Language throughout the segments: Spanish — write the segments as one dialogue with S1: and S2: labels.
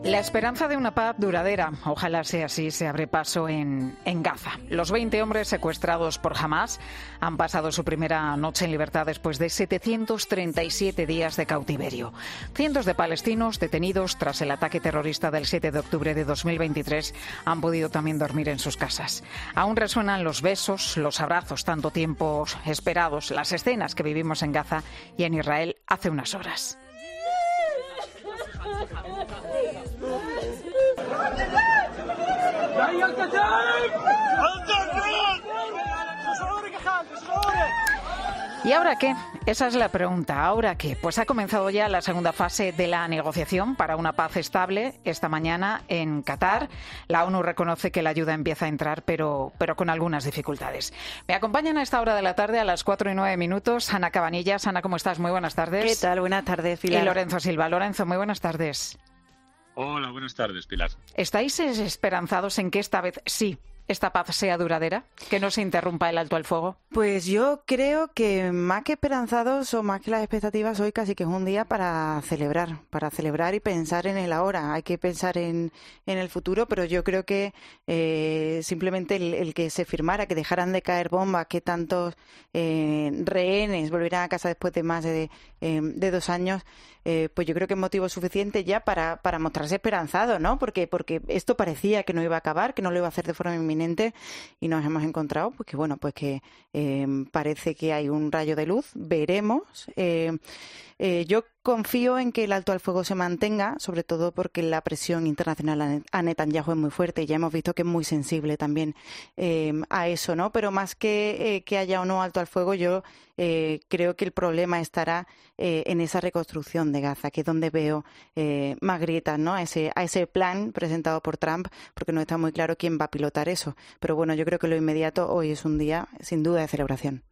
S1: La esperanza de una paz duradera, ojalá sea así, se abre paso en Gaza. Los 20 hombres secuestrados por Hamás han pasado su primera noche en libertad después de 737 días de cautiverio. Cientos de palestinos detenidos tras el ataque terrorista del 7 de octubre de 2023 han podido también dormir en sus casas. Aún resuenan los besos, los abrazos, tanto tiempo esperados, las escenas que vivimos en Gaza y en Israel hace unas horas. ¿Y ahora qué? Esa es la pregunta. ¿Ahora qué? Pues ha comenzado ya la segunda fase de la negociación para una paz estable esta mañana en Qatar. La ONU reconoce que la ayuda empieza a entrar, pero con algunas dificultades. Me acompañan a esta hora de la tarde, a las 4:09, Ana Cabanillas. Ana, ¿cómo estás? Muy buenas tardes.
S2: ¿Qué tal? Buenas tardes, Pilar.
S1: Y Lorenzo Silva. Lorenzo, muy buenas tardes.
S3: Hola, buenas tardes, Pilar.
S1: ¿Estáis esperanzados en que esta vez sí esta paz sea duradera? ¿Que no se interrumpa el alto al fuego?
S2: Pues yo creo que más que esperanzados o más que las expectativas, hoy casi que es un día para celebrar y pensar en el ahora. Hay que pensar en el futuro, pero yo creo que simplemente el que se firmara, que dejaran de caer bombas, que tantos rehenes volvieran a casa después de más de 2 años, pues yo creo que es motivo suficiente ya para mostrarse esperanzado, ¿no? Porque esto parecía que no iba a acabar, que no lo iba a hacer de forma inminente, y nos hemos encontrado pues que parece que hay un rayo de luz. Veremos. Yo confío en que el alto al fuego se mantenga, sobre todo porque la presión internacional a Netanyahu es muy fuerte y ya hemos visto que es muy sensible también a eso, ¿no? Pero más que haya o no alto al fuego, yo creo que el problema estará en esa reconstrucción de Gaza, que es donde veo más grietas, ¿no? A ese plan presentado por Trump, porque no está muy claro quién va a pilotar eso. Pero bueno, yo creo que lo inmediato hoy es un día sin duda de celebración.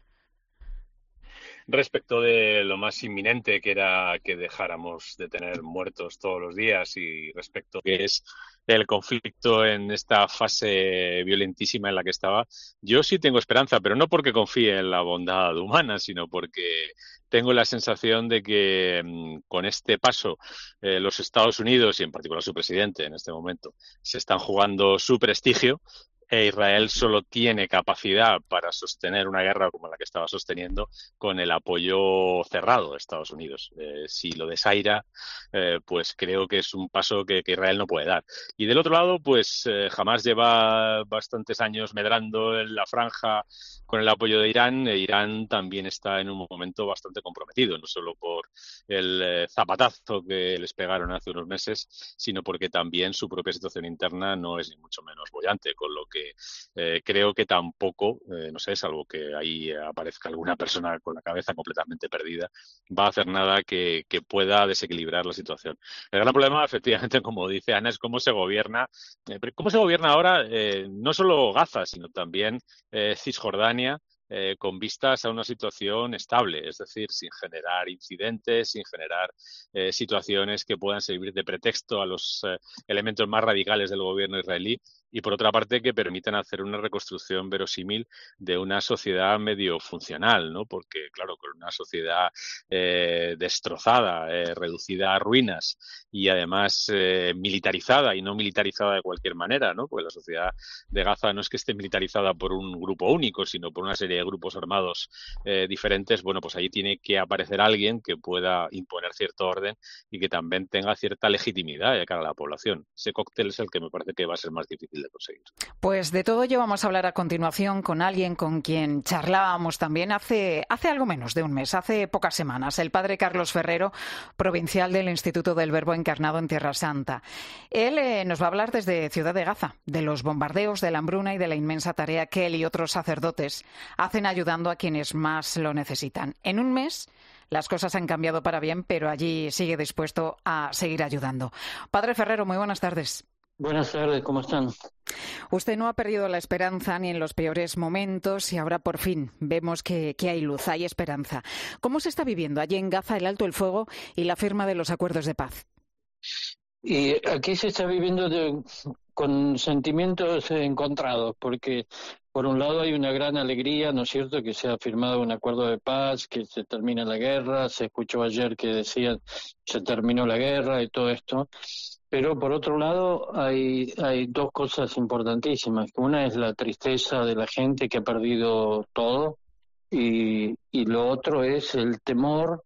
S3: Respecto de lo más inminente, que era que dejáramos de tener muertos todos los días, y respecto que es el conflicto en esta fase violentísima en la que estaba, yo sí tengo esperanza, pero no porque confíe en la bondad humana, sino porque tengo la sensación de que con este paso los Estados Unidos, y en particular su presidente en este momento, se están jugando su prestigio. Israel solo tiene capacidad para sostener una guerra como la que estaba sosteniendo con el apoyo cerrado de Estados Unidos. Si lo desaira, pues creo que es un paso que Israel no puede dar. Y del otro lado, pues Hamás lleva bastantes años medrando en la franja con el apoyo de Irán. Irán también está en un momento bastante comprometido, no solo por el zapatazo que les pegaron hace unos meses, sino porque también su propia situación interna no es ni mucho menos boyante, con lo que creo que tampoco, no sé, salvo que ahí aparezca alguna persona con la cabeza completamente perdida, va a hacer nada que pueda desequilibrar la situación. El gran problema, efectivamente, como dice Ana, es cómo se gobierna. ¿Cómo se gobierna ahora no solo Gaza, sino también Cisjordania, con vistas a una situación estable, es decir, sin generar incidentes, sin generar situaciones que puedan servir de pretexto a los elementos más radicales del gobierno israelí, y por otra parte que permitan hacer una reconstrucción verosímil de una sociedad medio funcional, ¿no? Porque, claro, con una sociedad destrozada, reducida a ruinas y además militarizada, y no militarizada de cualquier manera, ¿no? Porque la sociedad de Gaza no es que esté militarizada por un grupo único, sino por una serie de grupos armados diferentes. Bueno, pues ahí tiene que aparecer alguien que pueda imponer cierto orden y que también tenga cierta legitimidad de cara a la población. Ese cóctel es el que me parece que va a ser más difícil de conseguir.
S1: Pues de todo ello vamos a hablar a continuación con alguien con quien charlábamos también hace algo menos de un mes, hace pocas semanas, el padre Carlos Ferrero, provincial del Instituto del Verbo Encarnado en Tierra Santa. Él nos va a hablar desde Ciudad de Gaza, de los bombardeos, de la hambruna y de la inmensa tarea que él y otros sacerdotes hacen ayudando a quienes más lo necesitan. En un mes las cosas han cambiado para bien, pero allí sigue dispuesto a seguir ayudando. Padre Ferrero, muy buenas tardes.
S4: Buenas tardes, ¿cómo están?
S1: Usted no ha perdido la esperanza ni en los peores momentos y ahora por fin vemos que hay luz, hay esperanza. ¿Cómo se está viviendo allí en Gaza el alto el fuego y la firma de los acuerdos de paz?
S4: Y aquí se está viviendo con sentimientos encontrados, porque por un lado hay una gran alegría, ¿no es cierto?, que se ha firmado un acuerdo de paz, que se termina la guerra, se escuchó ayer que decían se terminó la guerra y todo esto, pero por otro lado hay dos cosas importantísimas. Una es la tristeza de la gente que ha perdido todo, y lo otro es el temor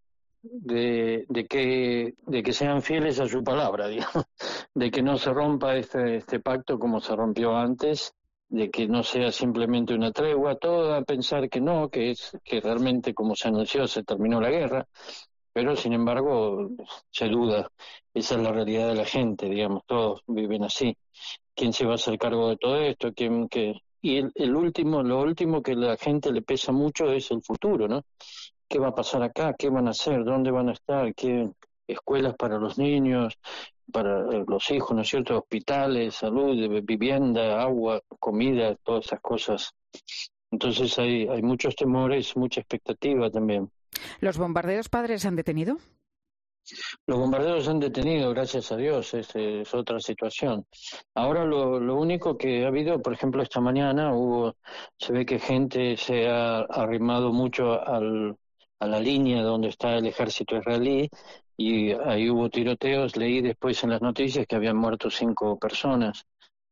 S4: de que sean fieles a su palabra, digamos, de que no se rompa este pacto como se rompió antes, de que no sea simplemente una tregua, todo a pensar que no, que realmente, como se anunció, se terminó la guerra, pero sin embargo se duda. Esa es la realidad de la gente, digamos, todos viven así. ¿Quién se va a hacer cargo de todo esto? Y lo último que a la gente le pesa mucho es el futuro, ¿no? ¿Qué va a pasar acá? ¿Qué van a hacer? ¿Dónde van a estar? ¿Qué escuelas para los niños, para los hijos, ¿no es cierto? Hospitales, salud, vivienda, agua, comida, todas esas cosas. Entonces hay muchos temores, mucha expectativa también.
S1: ¿Los bombardeos, padre, se han detenido?
S4: Los bombardeos se han detenido, gracias a Dios, es otra situación. Ahora lo único que ha habido, por ejemplo, esta mañana se ve que gente se ha arrimado mucho a la línea donde está el ejército israelí, y ahí hubo tiroteos. Leí después en las noticias que habían muerto 5 personas.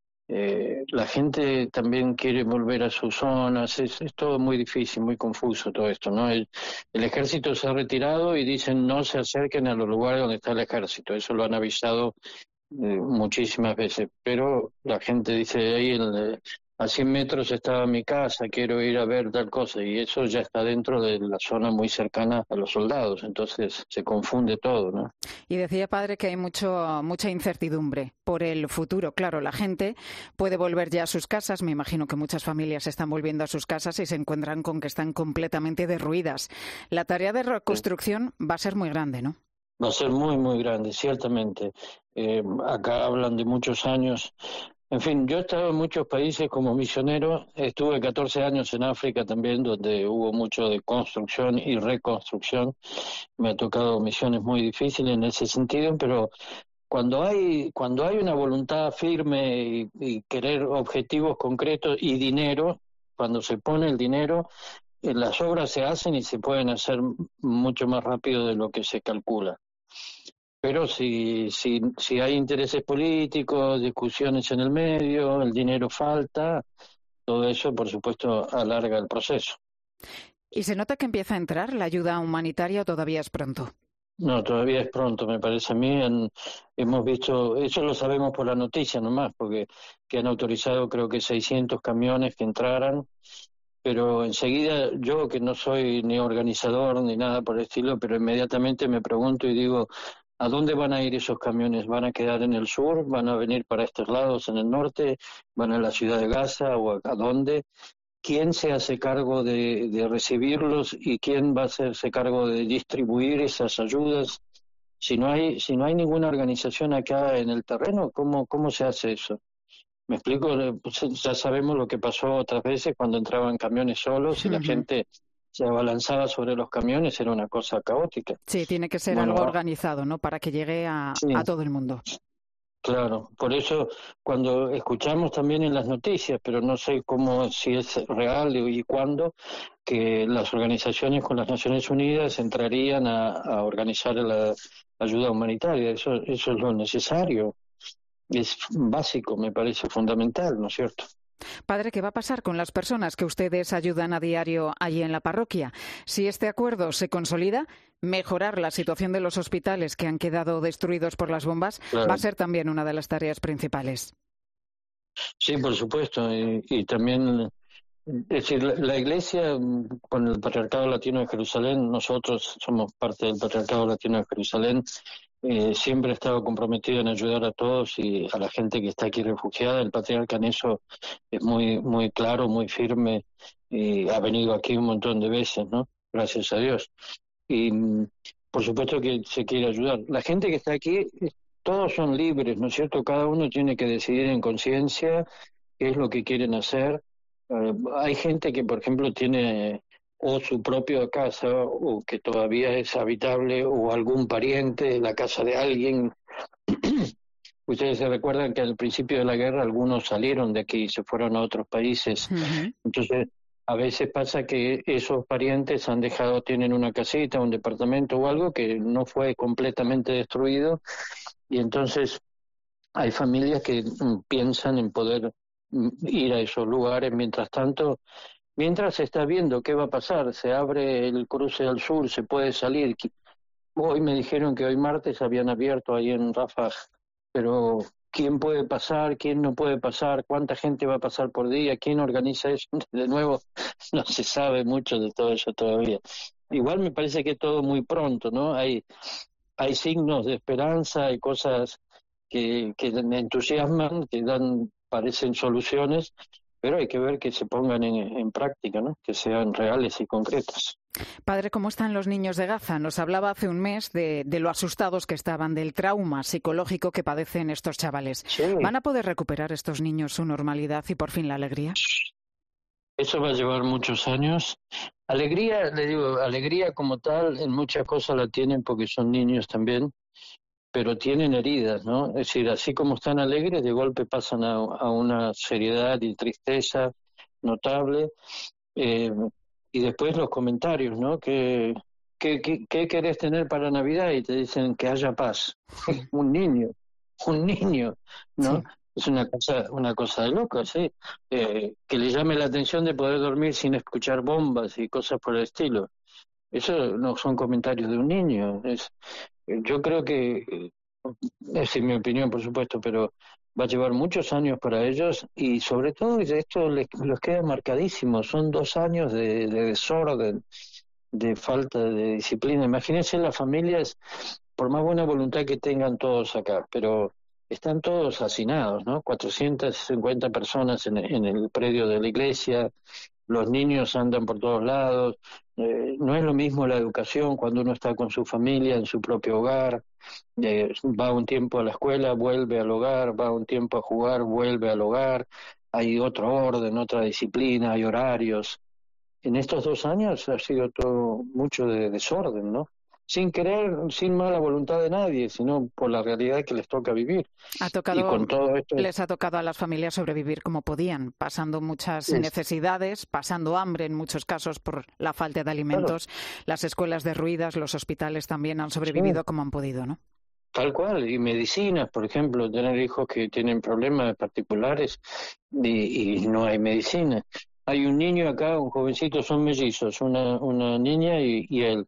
S4: La gente también quiere volver a sus zonas, es todo muy difícil, muy confuso todo esto, ¿no? El ejército se ha retirado y dicen no se acerquen a los lugares donde está el ejército, eso lo han avisado muchísimas veces, pero la gente dice ahí a 100 metros estaba mi casa, quiero ir a ver tal cosa, y eso ya está dentro de la zona muy cercana a los soldados, entonces se confunde todo, ¿no?
S1: Y decía, padre, que hay mucha incertidumbre por el futuro. Claro, la gente puede volver ya a sus casas, me imagino que muchas familias están volviendo a sus casas y se encuentran con que están completamente derruidas. La tarea de reconstrucción va a ser muy grande, ¿no?
S4: Va a ser muy, muy grande, ciertamente. Acá hablan de muchos años. En fin, yo he estado en muchos países como misionero, estuve 14 años en África también, donde hubo mucho de construcción y reconstrucción. Me ha tocado misiones muy difíciles en ese sentido, pero cuando hay una voluntad firme y querer objetivos concretos y dinero, cuando se pone el dinero, las obras se hacen y se pueden hacer mucho más rápido de lo que se calcula. Pero si hay intereses políticos, discusiones en el medio, el dinero falta, todo eso, por supuesto, alarga el proceso.
S1: ¿Y se nota que empieza a entrar la ayuda humanitaria o todavía es pronto?
S4: No, todavía es pronto, me parece a mí. Hemos visto, eso lo sabemos por la noticia nomás, porque que han autorizado creo que 600 camiones que entraran, pero enseguida yo, que no soy ni organizador ni nada por el estilo, pero inmediatamente me pregunto y digo, ¿a dónde van a ir esos camiones? ¿Van a quedar en el sur? ¿Van a venir para estos lados en el norte? ¿Van a la ciudad de Gaza o a dónde? ¿Quién se hace cargo de recibirlos y quién va a hacerse cargo de distribuir esas ayudas? Si no hay ninguna organización acá en el terreno, ¿cómo se hace eso? ¿Me explico? Pues ya sabemos lo que pasó otras veces cuando entraban camiones solos y la gente se abalanzaba sobre los camiones, era una cosa caótica.
S1: Sí, tiene que ser algo organizado, ¿no? Para que llegue a todo el mundo.
S4: Claro, por eso cuando escuchamos también en las noticias, pero no sé si es real y cuándo, que las organizaciones con las Naciones Unidas entrarían a organizar la ayuda humanitaria. Eso es lo necesario, es básico, me parece fundamental, ¿no es cierto?
S1: Padre, ¿qué va a pasar con las personas que ustedes ayudan a diario allí en la parroquia? Si este acuerdo se consolida, mejorar la situación de los hospitales que han quedado destruidos por las bombas va a ser también una de las tareas principales.
S4: Sí, por supuesto, y también, es decir, la Iglesia con el Patriarcado Latino de Jerusalén, nosotros somos parte del Patriarcado Latino de Jerusalén, siempre ha estado comprometido en ayudar a todos y a la gente que está aquí refugiada. El patriarca en eso es muy, muy claro, muy firme, y ha venido aquí un montón de veces, ¿no? Gracias a Dios. Y por supuesto que se quiere ayudar. La gente que está aquí, todos son libres, ¿no es cierto? Cada uno tiene que decidir en conciencia qué es lo que quieren hacer. Hay gente que, por ejemplo, tiene o su propia casa, o que todavía es habitable, o algún pariente, la casa de alguien. Ustedes se recuerdan que al principio de la guerra algunos salieron de aquí y se fueron a otros países. Entonces, a veces pasa que esos parientes tienen una casita, un departamento o algo que no fue completamente destruido, y entonces hay familias que piensan en poder ir a esos lugares. Mientras tanto, mientras se está viendo qué va a pasar, se abre el cruce al sur, se puede salir. Hoy me dijeron que hoy martes habían abierto ahí en Rafah, pero ¿quién puede pasar? ¿Quién no puede pasar? ¿Cuánta gente va a pasar por día? ¿Quién organiza eso? De nuevo, no se sabe mucho de todo eso todavía. Igual me parece que todo muy pronto, ¿no? Hay signos de esperanza, hay cosas que me entusiasman, que parecen soluciones, pero hay que ver que se pongan en práctica, ¿no? Que sean reales y concretas.
S1: Padre, ¿cómo están los niños de Gaza? Nos hablaba hace un mes de lo asustados que estaban, del trauma psicológico que padecen estos chavales.
S4: Sí.
S1: ¿Van a poder recuperar estos niños su normalidad y por fin la alegría?
S4: Eso va a llevar muchos años. Alegría, le digo, alegría como tal, en muchas cosas la tienen porque son niños también, pero tienen heridas, ¿no? Es decir, así como están alegres, de golpe pasan a una seriedad y tristeza notable. Y después los comentarios, ¿no? ¿Qué querés tener para Navidad? Y te dicen que haya paz. un niño, ¿no?
S1: Sí.
S4: Es una cosa de loco, ¿sí? Que le llame la atención de poder dormir sin escuchar bombas y cosas por el estilo. Eso no son comentarios de un niño. Yo creo que, es mi opinión, por supuesto, pero va a llevar muchos años para ellos, y sobre todo esto les queda marcadísimo. Son 2 años de desorden, de falta de disciplina. Imagínense las familias, por más buena voluntad que tengan todos acá, pero están todos hacinados, ¿no? 450 personas en el predio de la iglesia, los niños andan por todos lados. No es lo mismo la educación cuando uno está con su familia en su propio hogar. Va un tiempo a la escuela, vuelve al hogar, va un tiempo a jugar, vuelve al hogar. Hay otro orden, otra disciplina, hay horarios. En estos 2 años ha sido todo mucho de desorden, ¿no? Sin querer, sin mala voluntad de nadie, sino por la realidad que les toca vivir. Y con todo esto
S1: les ha tocado a las familias sobrevivir como podían, pasando muchas necesidades, pasando hambre en muchos casos por la falta de alimentos. Claro. Las escuelas derruidas, los hospitales también han sobrevivido como han podido, ¿no?
S4: Tal cual, y medicinas, por ejemplo, tener hijos que tienen problemas particulares y no hay medicina. Hay un niño acá, un jovencito, son mellizos, una niña y él.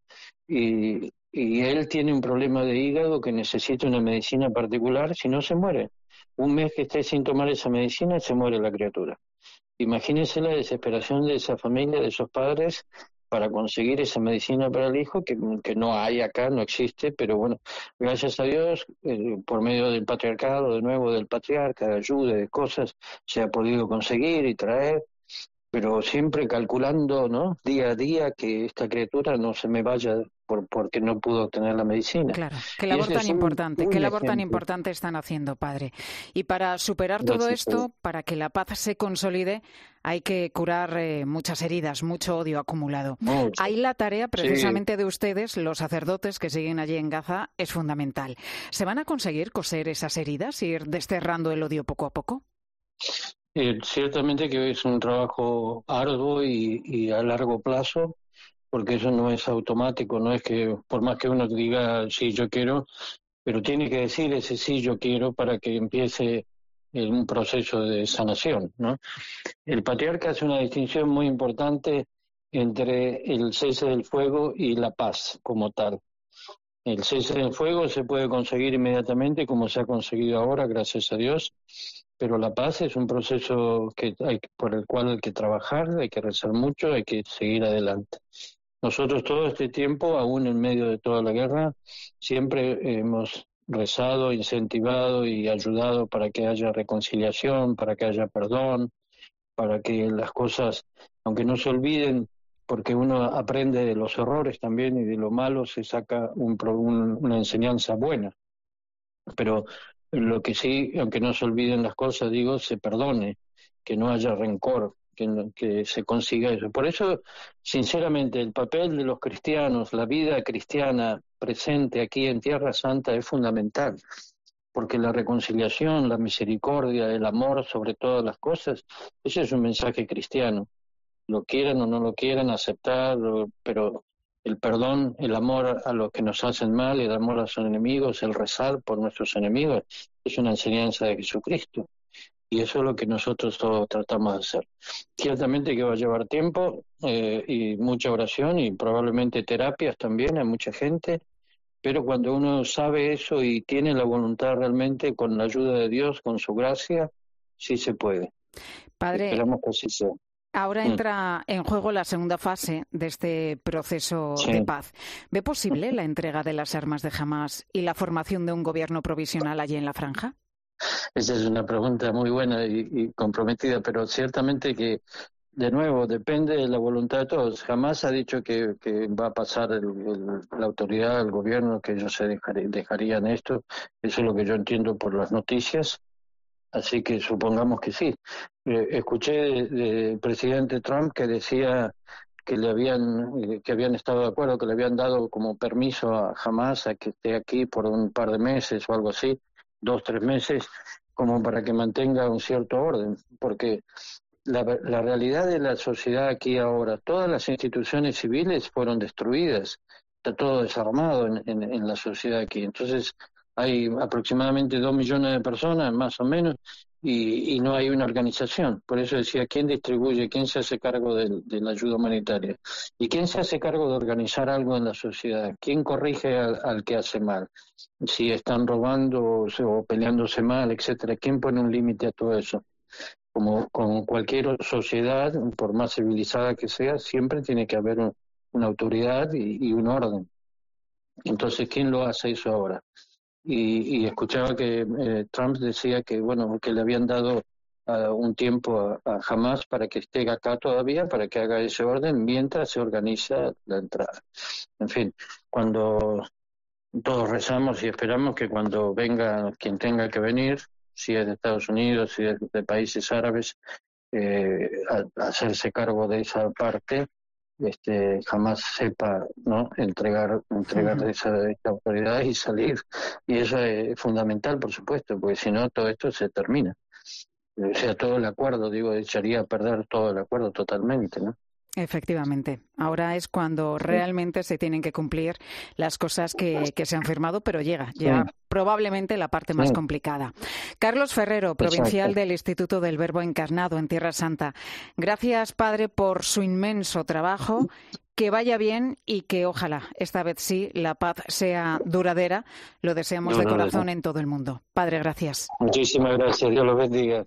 S4: Y él tiene un problema de hígado que necesita una medicina particular, si no se muere. Un mes que esté sin tomar esa medicina, se muere la criatura. Imagínense la desesperación de esa familia, de esos padres, para conseguir esa medicina para el hijo, que no hay acá, no existe, pero bueno, gracias a Dios, por medio del patriarcado, de nuevo del patriarca, de ayuda, de cosas, se ha podido conseguir y traer, pero siempre calculando, ¿no? Día a día, que esta criatura no se me vaya porque no pudo obtener la medicina.
S1: Claro, qué labor tan importante, qué labor tan importante están haciendo, padre. Y para superar todo esto, para que la paz se consolide, hay que curar muchas heridas, mucho odio acumulado. Ahí la tarea, precisamente, de ustedes, los sacerdotes que siguen allí en Gaza, es fundamental. ¿Se van a conseguir coser esas heridas, ir desterrando el odio poco a poco?
S4: Ciertamente que es un trabajo arduo y a largo plazo, porque eso no es automático, no es que por más que uno diga sí yo quiero, pero tiene que decir ese sí yo quiero para que empiece un proceso de sanación, ¿no? El patriarca hace una distinción muy importante entre el cese del fuego y la paz como tal. El cese del fuego se puede conseguir inmediatamente, como se ha conseguido ahora, gracias a Dios, pero la paz es un proceso por el cual hay que trabajar, hay que rezar mucho, hay que seguir adelante. Nosotros todo este tiempo, aún en medio de toda la guerra, siempre hemos rezado, incentivado y ayudado para que haya reconciliación, para que haya perdón, para que las cosas, aunque no se olviden, porque uno aprende de los errores también y de lo malo se saca una enseñanza buena. Pero lo que sí, aunque no se olviden las cosas, digo, se perdone, que no haya rencor, que se consiga eso. Por eso, sinceramente, el papel de los cristianos, la vida cristiana presente aquí en Tierra Santa es fundamental. porque la reconciliación, la misericordia, el amor sobre todas las cosas, ese es un mensaje cristiano. Lo quieran o no lo quieran aceptar, pero el perdón, el amor a los que nos hacen mal, el amor a sus enemigos, el rezar por nuestros enemigos, es una enseñanza de Jesucristo. Y eso es lo que nosotros todos tratamos de hacer. Ciertamente que va a llevar tiempo y mucha oración y probablemente terapias también a mucha gente, pero cuando uno sabe eso y tiene la voluntad realmente, con la ayuda de Dios, con su gracia, sí se puede.
S1: Padre,
S4: esperamos que así sea.
S1: Ahora entra en juego la segunda fase de este proceso de paz. ¿Ve posible la entrega de las armas de Hamás y la formación de un gobierno provisional allí en la franja?
S4: Esa es una pregunta muy buena y comprometida, pero ciertamente que, de nuevo, depende de la voluntad de todos. Hamás ha dicho que va a pasar la autoridad, el gobierno, que ellos se dejarían esto. Eso es lo que yo entiendo por las noticias. Así que supongamos que sí. Escuché del presidente Trump que decía que habían estado de acuerdo, que le habían dado como permiso a Hamás a que esté aquí por un par de meses o algo así, 2-3 meses, como para que mantenga un cierto orden, porque la realidad de la sociedad aquí ahora, todas las instituciones civiles fueron destruidas, está todo desarmado en la sociedad aquí. Entonces hay aproximadamente 2 millones de personas, más o menos, y no hay una organización. Por eso decía, ¿quién distribuye? ¿Quién se hace cargo de la ayuda humanitaria? ¿Y quién se hace cargo de organizar algo en la sociedad? ¿Quién corrige al que hace mal? Si están robando o peleándose mal, etcétera, ¿quién pone un límite a todo eso? Como cualquier sociedad, por más civilizada que sea, siempre tiene que haber una autoridad y un orden. Entonces, ¿quién lo hace eso ahora? Y escuchaba que Trump decía que bueno, que le habían dado un tiempo a Hamás para que esté acá todavía, para que haga ese orden mientras se organiza la entrada. En fin, cuando todos rezamos y esperamos que cuando venga quien tenga que venir, si es de Estados Unidos, si es de países árabes, a hacerse cargo de esa parte, jamás sepa, ¿no?, entregar esa autoridad y salir. Y eso es fundamental, por supuesto, porque si no todo esto se termina. O sea, todo el acuerdo, echaría a perder todo el acuerdo totalmente, ¿no?
S1: Efectivamente. Ahora es cuando realmente se tienen que cumplir las cosas que se han firmado, pero llega probablemente la parte más complicada. Carlos Ferrero, provincial del Instituto del Verbo Encarnado en Tierra Santa. Gracias, padre, por su inmenso trabajo. Que vaya bien y que ojalá esta vez sí la paz sea duradera. Lo deseamos de corazón en todo el mundo. Padre, gracias.
S4: Muchísimas gracias. Dios los bendiga.